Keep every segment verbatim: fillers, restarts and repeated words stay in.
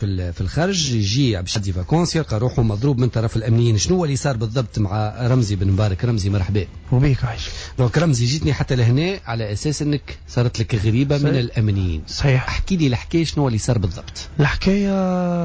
في في الخارج يجي باش يدي فاكونس يلقى روحه مضروب من طرف الامنيين. شنو اللي صار بالضبط مع رمزي بن مبارك؟ رمزي مرحبا وبيك عايش. دونك رمزي جيتني حتى لهنا على اساس انك صارت لك غريبه صحيح. من الامنيين صحيح. احكي لي الحكايه شنو اللي صار بالضبط. الحكايه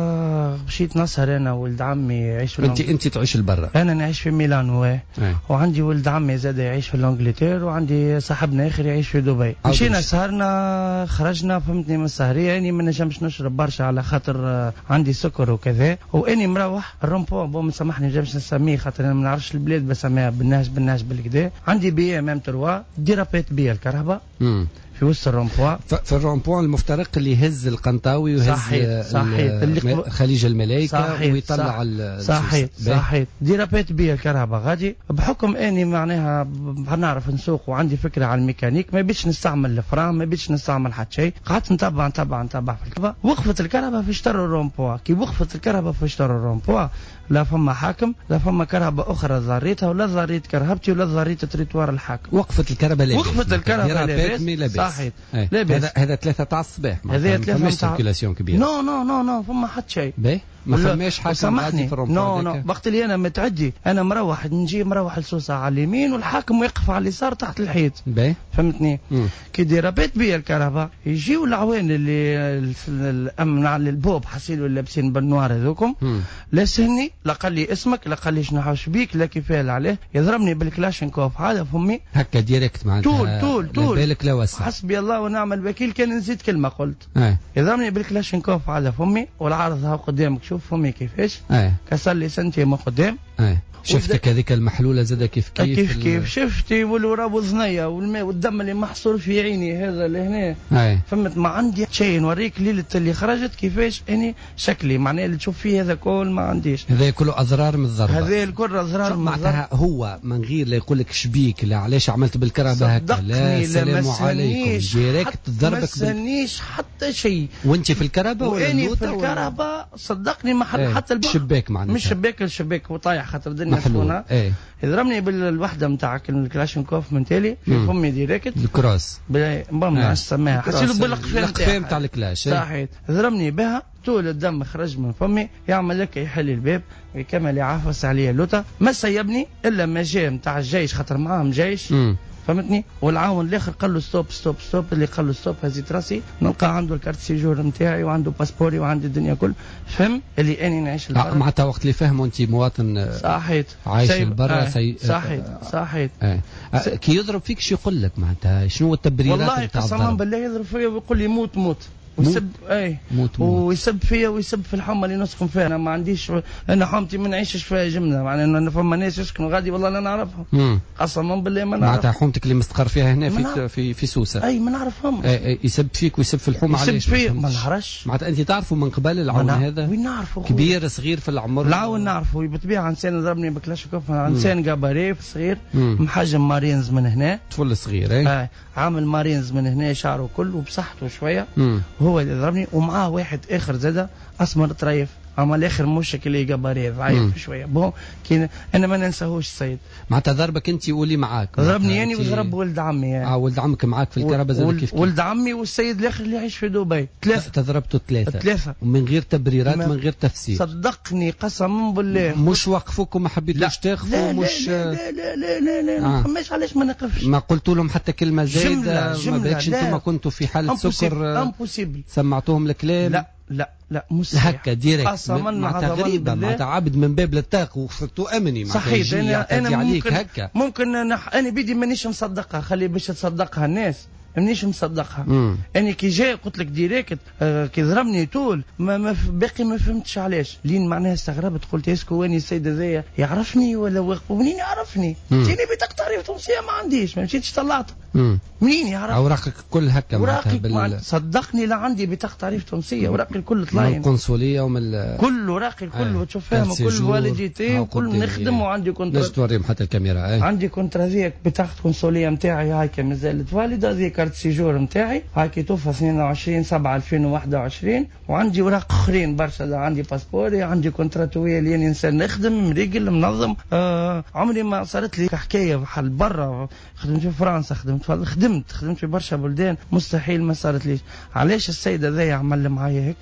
مشيت نسهر انا ولد عمي يعيش في انت انت تعيش لبرا؟ انا نعيش في ميلان و... وعندي ولد عمي زاد يعيش في الانجلتير وعندي صاحبنا اخر يعيش في دبي. مشينا سهرنا خرجنا فهمتني من السهريه اني ما نجمش نشرب برشا على خاطر عندي سكر وكذا واني مروح الرومبو بو مسامحني ما نجمش نسميه خاطر انا ما نعرفش البلاد بسميها بالنهج بالنهج بالكدا. عندي بي ام ام تروا ديرابيت بيا الكهرباء في وسط الرومبوان. في الرومبوان المفترق اللي يهز القنطاوي ويهز صحيح صحيح اللي خليج الملائكه صحيح ويطلع صحيح صحيح ديرابيت بيا الكهرباء غادي بحكم اني معناها نعرف نسوق وعندي فكره على الميكانيك ما بيش نستعمل الفرام ما بيش نستعمل حتى شيء. قعدت نتبع نتبع نتبع في الكهرباء. وقفت الكهرباء في شطر الرومبوان. كي وقفت الكهرباء في شطر الرومبوان لا فما حاكم لا فما كهرباء اخرى ضاريتها ولا ضاريت كرهبتي ولا ضاريت تريتوار الحاكم. وقفت الكهرباء لاباس. وقفت الكهرباء لاباس صحيح لاباس. هذا هذا ثلاثة تاع الصباح هذا ثلاثة مش سيركيلاسيون كبيره. نو نو نو نو فما حتى شيء باهي ما فماش حاجه سامحني نو نو وقت اللي انا متعدي انا مروح نجي مروح لسوسه على اليمين والحاكم يقف على اليسار تحت الحيط باهي فهمتني. كي ديرابيت بيا الكهرباء يجيو العوان اللي الامن على البوب حسيلوا لابسين بالنوار هذوكم لا سهني لا قال لي اسمك لا قال لي شنو حاش بيك لا كيفاه عليه يضربني بالكلاشينكوف هذا فمي هكا ديريكت معناتها طول طول طول بالك لا وسع. حسبي الله ونعم الوكيل كان نزيد كلمه قلت أي. يضربني بالكلاشينكوف على فمي والعارض ها قدامك شوف فمي كيفاش كسر لي سنتي من قدام. أي. شفتك هذيك المحلوله زاد كيف كيف كيف كيف شفتي والوراب وذنيا والماء والدم اللي محصور في عيني هذا اللي هنا فهمت. ما عندي شيء نوريك ليله اللي خرجت كيفاش اني شكلي معناه اللي تشوف فيه هذا كل ما عنديش. هذا كله اضرار من الضربه. هذا الكل اضرار من الضربه. هو من غير لا يقول لك شبيك لا علاش عملت بالكهرباء هكا لا السلام عليكم ديريكت ضربك. ما سنيش حتى شيء وانت في الكهرباء ولا واني في الكهرباء صدقني ما حل حتى الشباك معناتها مش شباك الشباك وطايح خاطر الدنيا محلول. ايه يضربني بالوحده نتاع الكلاشينكوف من تالي في فمي ديريكت الكروس بام ما سماها حسيت بالقفام تاع الكلاش صحيح. ضربني بها طول الدم خرج من فمي يعمل لك يحل الباب ويكمل يعفس عليا اللوطه. ما سيبني الا ما جاء نتاع الجيش خاطر معاهم جيش م. فهمتني. والعاون الاخر قال له ستوب ستوب ستوب. اللي قال له ستوب هزيت راسي نلقى عنده الكارت سيجور نتاعي وعنده باسبوري وعندي الدنيا كل فهم اللي اني نعيش لبرا. معناتها وقت اللي فهموا انت مواطن صحيح عايش لبرا آه. سي... صحيح صحيح آه. آه. كي يضرب فيك شو يقول لك معناتها شنو التبريرات والله قسما بالله يضرب فيا ويقول لي موت موت ويسب اي موت موت. ويسب فيا ويسب في الحومه اللي نسكن فيها. انا ما عنديش انا حومتي ما نعيشش فيها جمله معناها انه فما ناس يسكنوا غادي والله لا نعرفهم قسما بالله ما نعرف. معناتها حومتك اللي مستقر فيها هنا في في في سوسه اي ما نعرفهم. يسب فيك ويسب في الحومه علاش يسب فيا ما نعرفش. معناتها انت تعرفوا من قبل العون هذا وين نعرفوا كبير صغير في العمر العون نعرفوا بالطبيعه انسان ضربني بكلاشيكوف انسان جاباري صغير محجم مارينز من هنا طفل صغير اي عامل مارينز من هنا شعره كله وبصحته شويه وهو اللي ضربني ومعاه واحد اخر زاده اسمر طريف اما الاخر مشك اللي جباري ضعيف شويه بون كي انا ما ننساهوش السيد. معناتها ضربك انت واللي معاك ضربني اني وضرب ولد عمي يعني. اه ولد عمك معاك في الكهرباء زي كيف كيف ولد عمي والسيد الاخر اللي يعيش في دبي ثلاثه. تضربتوا ثلاثه ثلاثه ومن غير تبريرات من غير تفسير. صدقني قسما بالله مش وقفوكم ما حبيتوش تاخذوا مش لا لا لا لا لا, لا, لا. آه. ما فماش علاش ما نقفش. ما قلتوا لهم حتى كلمه زايده جملة ما بالكش انتم كنتوا في حاله سكر امبوسيبل سمعتوهم الكلام. لا لا لا مستحيل هكا ديريكت معناتها غريبه معناتها عبد من باب للطاق وصرتوا امني معناتها صحيح. انا انا ممكن هكا ممكن نح... انا بيدي مانيش مصدقها خلي باش تصدقها الناس مانيش مصدقها. انا كي جاي قلت لك ديريكت آه كي ضربني طول ما, ما باقي ما فهمتش علاش لين معناها استغربت قلت اسكو واني السيد هذايا يعرفني ولا منين يعرفني؟ جيني بطاقه تعريف تونسيه ما عنديش ما مشيتش طلعت منين يعرف؟ اوراقك كل هكا معناتها بال... صدقني لا عندي بطاقه تعريف تونسيه اوراقي الكل طلاين من القنصليه ومن كل اوراقي الكل تشوف فيها كل والديتي وكل نخدم وعندي كونترا. باش توريهم حتى الكاميرا اي عندي كونترا ذيك بطاقه قنصليه نتاعي هاكا مازالت والده ذيك كارت سيجور نتاعي هاكي توفى اثنين وعشرين سبعة ألفين وواحد وعشرين وعندي اوراق اخرين برشا عندي باسبوري عندي كونتراتويه اللي انسان نخدم مريقل منظم. آه عمري ما صارت لي حكايه بحال برا خدمت في فرنسا خدمت في خدمت خدمت في برشا بلدان مستحيل ما صارت ليش. علاش السيد هذا يعمل معايا هكا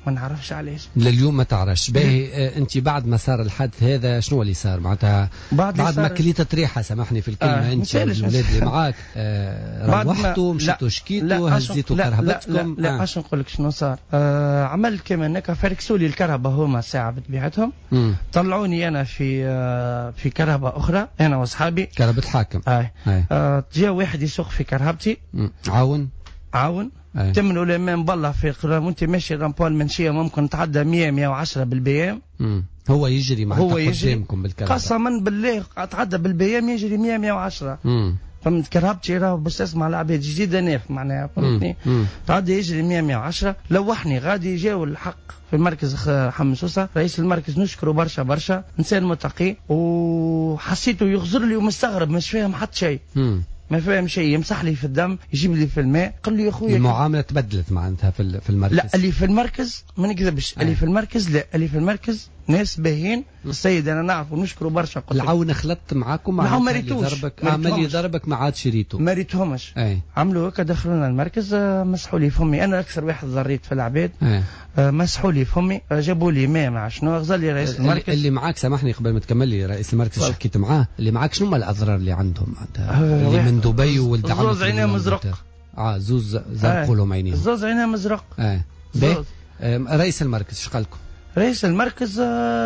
ما نعرفش علاش لليوم ما تعرفش. باهي انت بعد ما صار الحادث هذا شنو اللي صار معناتها بعد, بعد ما كليت ريحه سامحني في الكلمه آه انت والولاد اللي معاك آه روحتوا مشيتوا شكيتوا هزيتوا كرهبتكم؟ لا لا, لا اش نقول لك شنو صار. آه عملت كما هكا فركسوا لي الكرهبه هما ساعه بطبيعتهم طلعوني انا في آه في كرهبه اخرى انا واصحابي كرهبه حاكم. آه. آه جا واحد يسوق في كرهبتي عاون عاون تمنوا الامام بالله في قرام وانت ماشي رامبول منشيه ممكن تعدى مية مية وعشرة بالبي ام. هو يجري مع هو يجري قدامكم بالكرهبه قسما بالله تعدى بالبي ام يجري مية مية وعشرة. فهمت كرهبتي راه باش تسمع العباد جديده ناف معناها فهمتني. تعدى يجري مية مية وعشرة لوحني غادي جاو الحق في المركز حمصوصه رئيس المركز نشكره برشا برشا انسان متقي وحسيته يغزر لي ومستغرب مش فاهم حتى شيء ما فاهم شيء يمسح لي في الدم يجيب لي في الماء قال لي يا خويا المعامله تبدلت معناتها في في المركز. لا اللي في المركز ما نكذبش اللي في المركز لا اللي في المركز ناس باهين السيد انا نعرف ونشكره برشا. العون خلطت معاكم ما ما ريتوش ضربك عمل ضربك ما عادش ريتو ما ريتهمش عملوا هكا دخلونا المركز مسحوا لي فمي انا اكثر واحد ضريت في العباد مسحوا لي فمي جابوا لي ماء مع شنو غزل لي رئيس المركز اللي معاك سامحني قبل ما تكمل لي رئيس المركز حكيت معاه اللي معاك شنو الاضرار اللي عندهم اللي من دبي ولد عمك زوز عينيه مزرق اه زوز زرقوا لهم عينيهم زوز عينيه مزرق اه رئيس المركز ايش قالكم؟ رئيس المركز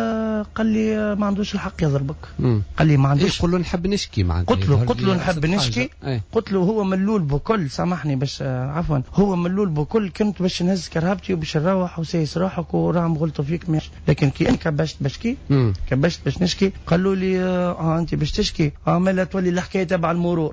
قال لي ما عندوش الحق يضربك. قال لي ما عندوش. قل له نحب نشكي معناتها قلت له قلت له نحب نشكي قلت له هو ملول بكل سامحني باش عفوا هو ملول بكل كنت باش نهز كرهبتي وباش نروح وسايس روحك وراهم غلطوا فيك ماشي لكن كي كبشت بشكي كبشت باش نشكي قالوا لي اه انت باش تشكي اه ما لا تولي الحكايه تبع المرور.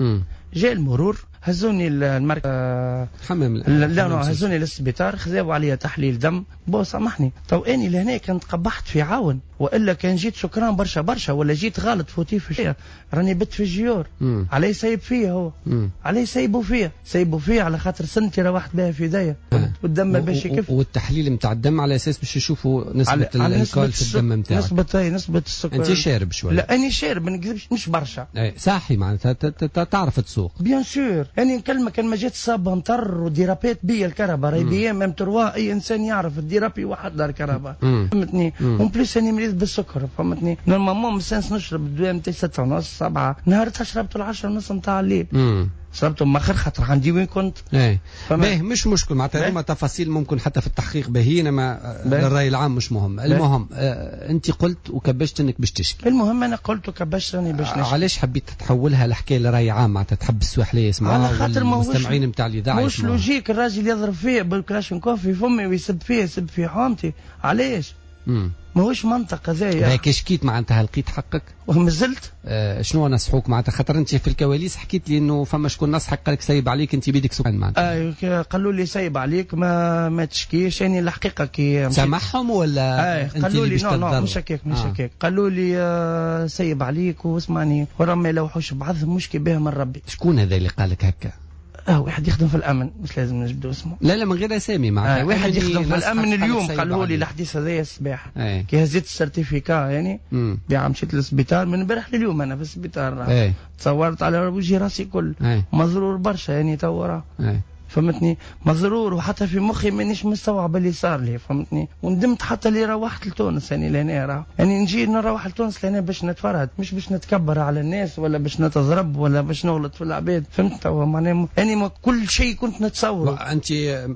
جاء المرور هزوني المركز آه حمام لا لا هزوني للسبيطار خذاوا عليا تحليل دم بو سامحني تو اني لهنا كنت قبحت في عاون والا كان جيت شكران برشا برشا ولا جيت غلط فوتي في شيء راني بت في الجيور علي سايب فيا هو مم. علي سايبوا فيا سايبوا فيا على خاطر سنتي روحت بها في يديا آه. والدم باش يكف والتحليل نتاع الدم على اساس باش يشوفوا نسبه الالكول في الدم نتاعك نسبه اي نسبه السكر. انت شارب شويه؟ لا اني شارب ما نكذبش مش برشا اي صاحي معناتها تعرف تسوق بيان سور اني نكلمك كان ما جات صابه مطر وديرابات بيا الكهرباء راهي بي ام ام تروا اي انسان يعرف الديرابي واحد دار الكهرباء فهمتني. اون بليس اني مريض بالسكر فهمتني نورمالمون مسانس نشرب الدواء نتاعي ستة ونص سبعة نهارتها شربت العشرة ونص نتاع الليل شربته مخر خاطر عندي وين كنت. ايه باهي مش مشكل معناتها هما تفاصيل ممكن حتى في التحقيق باهيين ما للراي العام مش مهم. المهم آه انت قلت وكبشت انك باش تشكي. المهم انا قلت وكبشت راني باش نشكي. علاش حبيت تحولها لحكايه لراي عام معناتها تحب السواحليه يسمعوها والمستمعين نتاع الاذاعه مش لوجيك الراجل يضرب فيا بالكلاشنكوف في فمي ويسب فيا يسب في حومتي علاش؟ امم ماهوش منطق هذايا. هيك شكيت معناتها لقيت حقك وما زلت آه شنو نصحوك معناتها خاطر انت في الكواليس حكيت لي انه فما شكون نصحك قال لك سايب عليك انت بيدك سكان معناتها. اي قالوا لي سايب عليك ما ما تشكيش يعني الحقيقه كي سامحهم ولا انت قالوا لي نو نو مش هكاك مش هكاك آه. قالوا لي آه سايب عليك واسمعني ورا ما يلوحوش بعضهم مشكي بها من ربي. شكون هذا اللي قال لك هكا؟ اه واحد يخدم في الامن مش لازم نجبدوا اسمه. لا لا من غير اسامي معناتها آه واحد يخدم في الامن اليوم قالوا لي الحديث هذايا الصباح كي هزيت السيرتيفيكا يعني بيع مشيت للسبيطار من امبارح لليوم انا في السبيطار تصورت على وجهي راسي كل مضرور برشا يعني تو فهمتني مضرور وحتى في مخي مانيش مستوعب اللي صار لي فهمتني وندمت حتى اللي روحت لتونس يعني لهنا راه يعني نجي نروح لتونس لهنا باش نتفرهد مش باش نتكبر على الناس ولا باش نتضرب ولا باش نغلط في العباد فهمت توا معناها يعني كل شيء كنت نتصوره. انت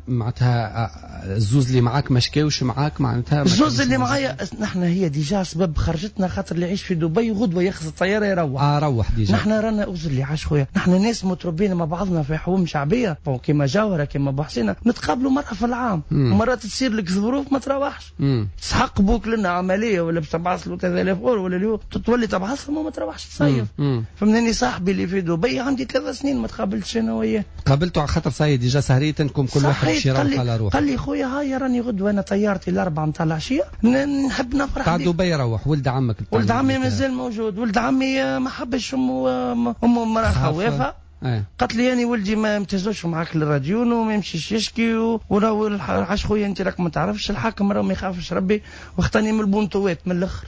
معناتها الزوز اللي معاك ما شكاوش معاك معناتها الزوز اللي معايا نحن هي ديجا سبب خرجتنا خاطر اللي يعيش في دبي غدوه ياخذ الطياره يروح اه روح ديجا نحن رانا اوزر اللي عاش خويا نحن ناس متربين مع بعضنا في حوم شعبيه كيما جاوره كما بحسينا نتقابلوا مرة في العام ومرات تصير لك ظروف ما تروحش تسحق بوك لنا عملية ولا باش تبعث له ثلاثة آلاف اورو ولا اليوم تولي تبعثهم وما تروحش تصيف فمنني صاحبي اللي في دبي عندي ثلاث سنين ما تقابلتش انا وياه قابلته على خاطر صاير ديجا سهريتكم كل واحد باش يروح على روحه. قال لي خويا هاي راني غدوه انا طيارتي الاربعه نتاع العشيه نحب نفرح تاع دبي يروح ولد عمك ولد عمي مازال موجود ولد عمي ما حبش امه امه مراه خوافه أيه. قالت لي يعني ولدي ما يمتازوش معاك للراديون وما يمشيش يشكي وراهو عاش خويا انت راك ما تعرفش الحاكم راه ما يخافش ربي واختاني من البونتوات من الاخر.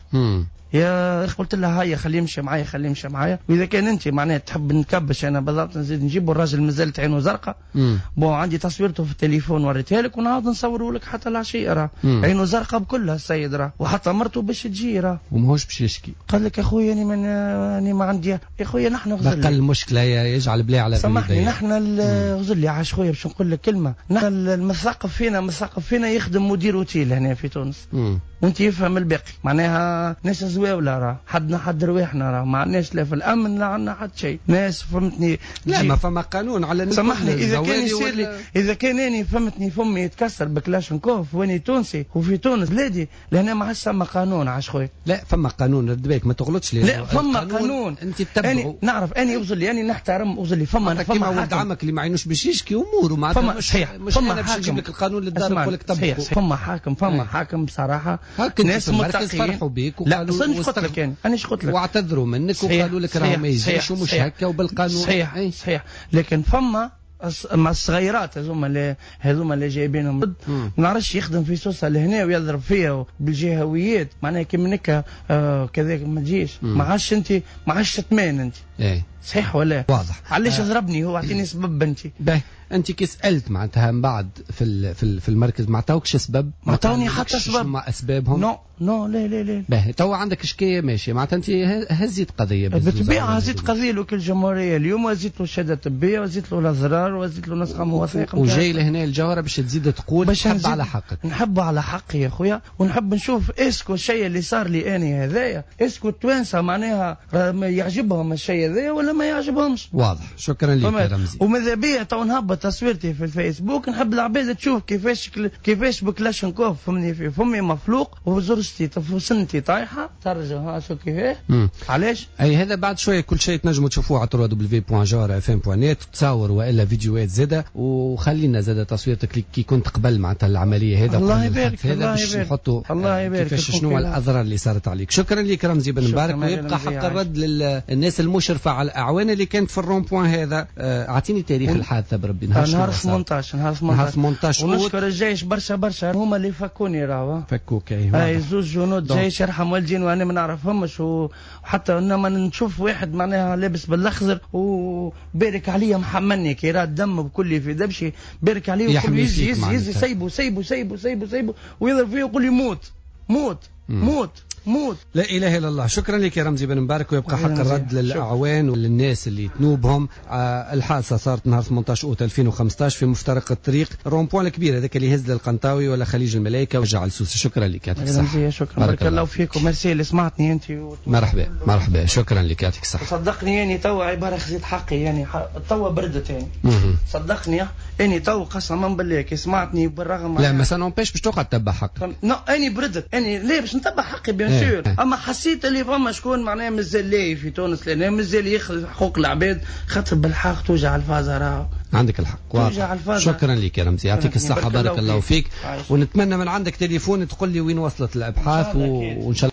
يا اخي قلت لها هيا خليه يمشي معايا خليه يمشي معايا واذا كان انت معناها تحب نكبش انا بالضبط نزيد نجيب الراجل مازالت عينه زرقاء بون عندي تصويرته في التليفون وريتها لك ونعاود نصوره لك حتى العشيه راه عينه زرقاء بكلها السيد راه وحتى مرته باش تجي راه وماهوش باش يشكي. قال لك يا خويا يعني من يعني ما عندي يا خويا نحن غزل بقى المشكله يجعل بلا على سامحني نحن غزل لي عاش خويا باش نقول لك كلمه نحن المثقف فينا المثقف فينا يخدم مدير اوتيل هنا في تونس وانت يفهم الباقي معناها ناس زواوله راه حدنا حد رواحنا راه ما عندناش لا في الامن لا عندنا حد شيء ناس فهمتني لا ما فما قانون على سامحني اذا كان يصير لي اذا كان اني فهمتني فمي يتكسر بكلاشنكوف واني تونسي وفي تونس بلادي لهنا ما عادش فما قانون عاش خويا لا فما قانون رد بالك ما تغلطش لي لا فما قانون انت تتبعه نعرف اني اوصل لي اني نحترم اوصل لي فما فما ولد عمك اللي ما عينوش باش يشكي اموره معناتها مش صحيح مش انا باش نجيب لك القانون للدار ونقول لك تبعه فما حاكم فما حاكم بصراحه ناس فرحوا بيك وقالوا لا انا قلت لك يعني انا قلت لك واعتذروا منك وقالوا لك راه ما يجيش ومش هكا وبالقانون صحيح أي. صحيح لكن فما مع الصغيرات هذوما اللي هذوما اللي جايبينهم ضد ما نعرفش يخدم في سوسه لهنا ويضرب فيها بالجهويات معناها كي منك آه كذاك ما تجيش ما عادش انت ما عادش تتمان انت ايه صحيح ولا واضح علاش آه. ضربني هو اعطيني سبب بنتي باهي انت كي سالت معناتها من بعد في في المركز ما عطاوكش سبب ما عطاوني حتى سبب ما اسبابهم نو نو لا لا لا باهي تو عندك شكايه ماشي معناتها انت هزيت قضيه بالطبيعه هزيت قضيه لوكيل الجمهوريه اليوم وزيت له الشهاده الطبيه وزيت له الاضرار وزيت له نسخه مواثيق وجاي لهنا الجوهره باش تزيد تقول باش نحب على حقك نحب على حقي يا خويا ونحب نشوف اسكو الشيء اللي صار لي اني هذايا اسكو التوانسه معناها يعجبهم الشيء هذايا ولا ما يعجبهمش واضح شكرا لك يا رمزي وماذا بيا تو نهبط تصويرتي في الفيسبوك نحب العباد تشوف كيفاش كيفاش بكلاشنكوف فمني في فمي مفلوق وزرستي وسنتي طايحه ترجع ها شو كيفاه علاش اي هذا بعد شويه كل شيء تنجموا تشوفوه على دبليو دبليو بوان جوهره اف ام بوان نت تصور والا فيديوهات زاده وخلينا زاده تصويرتك كي كنت قبل معناتها العمليه هذا الله يبارك هذا باش نحطوا الله يبارك كيفاش شنو الاضرار اللي صارت عليك. شكرا لك رمزي بن مبارك ويبقى حق الرد للناس المشرفه على الاعوان اللي كانت في الرون بوان هذا. اعطيني تاريخ الحادثه بربي نهار ثمنطاش نهار ثمنطاش ونشكر الجيش برشا برشا هما اللي فكوني راهو فكوك اي زوج جنود جيش يرحم والدين وانا ما نعرفهمش وحتى انما نشوف واحد معناها لابس بالاخضر وبارك عليا محملني كي راه الدم بكل في دبشي بارك عليه ويقول يزي يزي يزي سيبه سيبه سيبه سيبه سيبه ويضرب فيه ويقول لي موت موت موت موت. لا اله الا الله. شكرا لك يا رمزي بن مبارك ويبقى حق الرد للاعوان وللناس اللي تنوبهم. آه الحادثه صارت نهار ثمنطاش اوت ألفين وخمسطاش في مفترق الطريق الرون بوان الكبير هذاك اللي يهز للقنطاوي ولا خليج الملائكه ورجع لسوسه. شكرا لك يعطيك الصحه. شكرا بارك الله فيك وميرسي اللي سمعتني انت و... مرحبا مرحبا شكرا لك يعطيك الصحه. صدقني يعني توا عباره خزيت حقي يعني توا بردت يعني صدقني اني تو قسما بالله كي سمعتني بالرغم لا ما سانومبيش باش تقعد تتبع حقك. نو اني بردت اني ليه باش نتبع حقي بيان سور اما حسيت اللي فما شكون معناها مازال لاهي في تونس لان مازال ياخذ حقوق العباد خاطر بالحق توجع الفازه راهو. عندك الحق واضح. شكرا لك يا رمزي يعطيك الصحه بارك الله فيك ونتمنى من عندك تليفون تقول لي وين وصلت الابحاث وان شاء الله